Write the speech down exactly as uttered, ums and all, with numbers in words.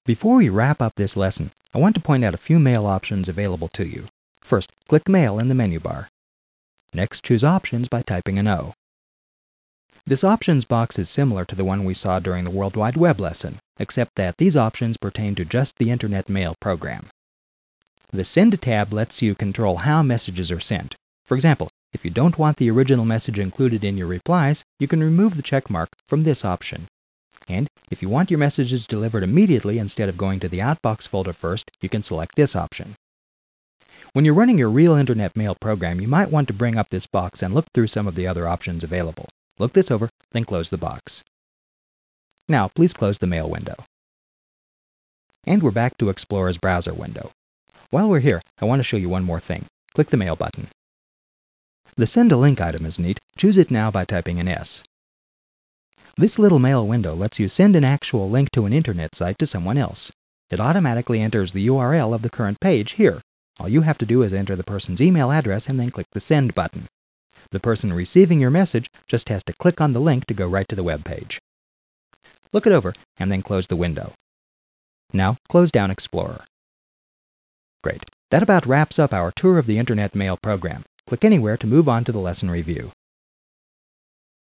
Before we wrap up this lesson, I want to point out a few mail options available to you. First, click Mail in the menu bar. Next, choose Options by typing an O. This options box is similar to the one we saw during the World Wide Web lesson, except that these options pertain to just the Internet Mail program. The Send tab lets you control how messages are sent. For example, if you don't want the original message included in your replies, you can remove the check mark from this option. And if you want your messages delivered immediately instead of going to the Outbox folder first, you can select this option. When you're running your real Internet Mail program, you might want to bring up this box and look through some of the other options available. Look this over, then close the box. Now, please close the Mail window. And we're back to Explorer's browser window. While we're here, I want to show you one more thing. Click the Mail button. The Send a Link item is neat. Choose it now by typing an S. This little mail window lets you send an actual link to an internet site to someone else. It automatically enters the U R L of the current page here. All you have to do is enter the person's email address and then click the Send button. The person receiving your message just has to click on the link to go right to the web page. Look it over and then close the window. Now, close down Explorer. Great. That about wraps up our tour of the Internet Mail program. Click anywhere to move on to the lesson review.